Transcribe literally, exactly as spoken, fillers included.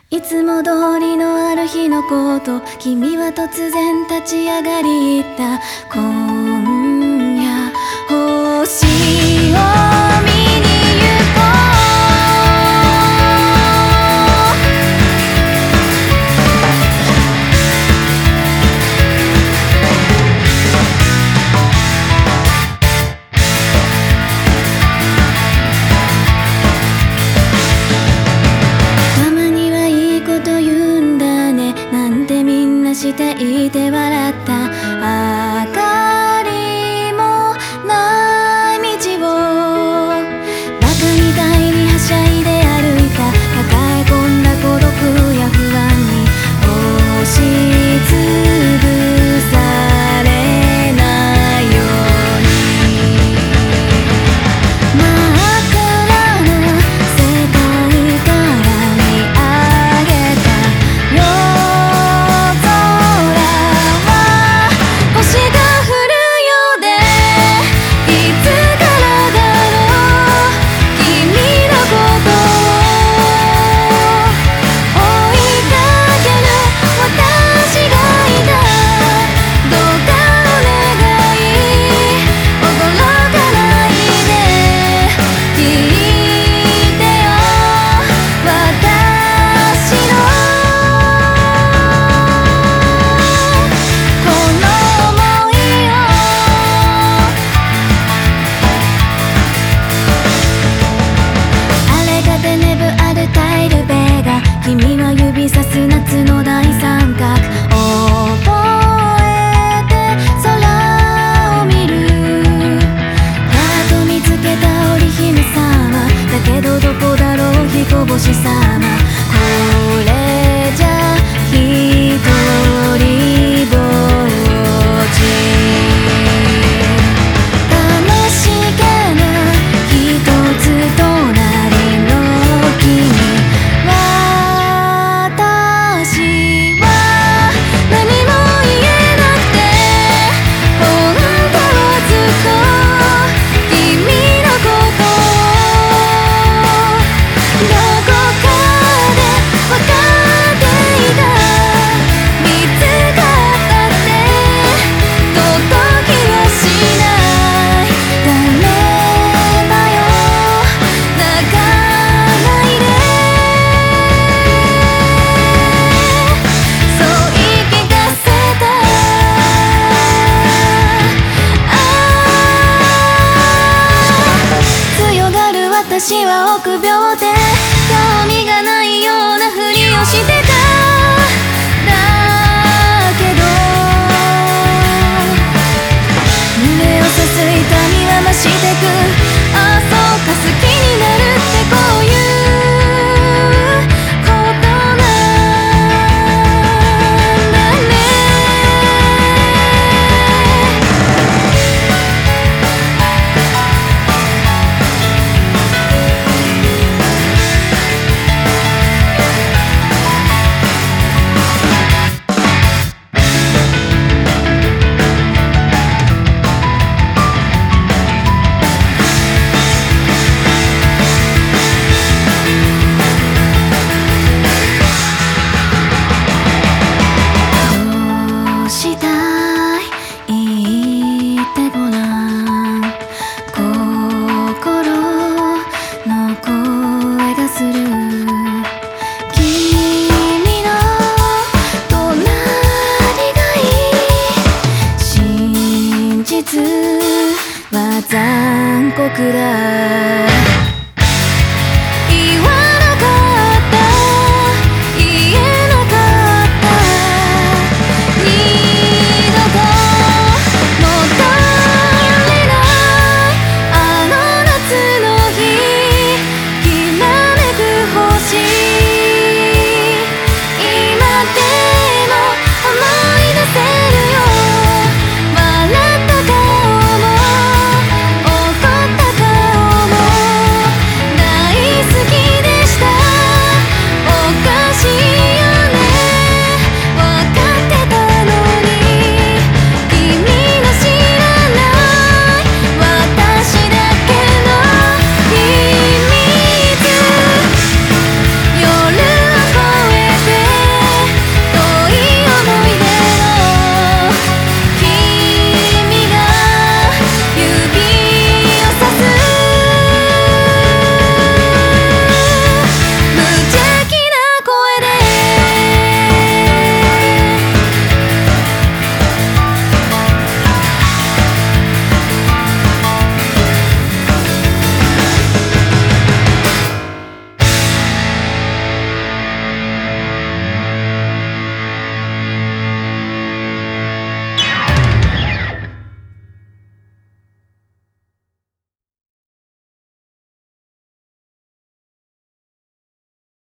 いつも通りのある日のこと、君は突然立ち上がり言った。今夜星を見に行こしていて笑った。明かりもない道をバカみたいにはしゃいで歩いた。抱え込んだ孤独や不安に押しつぶされないように、真っ暗な世界から見上げたよ。君は指さす夏の大三角、覚えて空を見る。やっと見つけた織姫様だけど、どこだろう彦星様。これじゃ一人ぼっち、悲しげな一つ隣の君。私は臆病で興味がないようなふりをしてた。だけど胸をさす痛みは増してく。ああそうか、好きになるってこういうことなんだね。残酷だ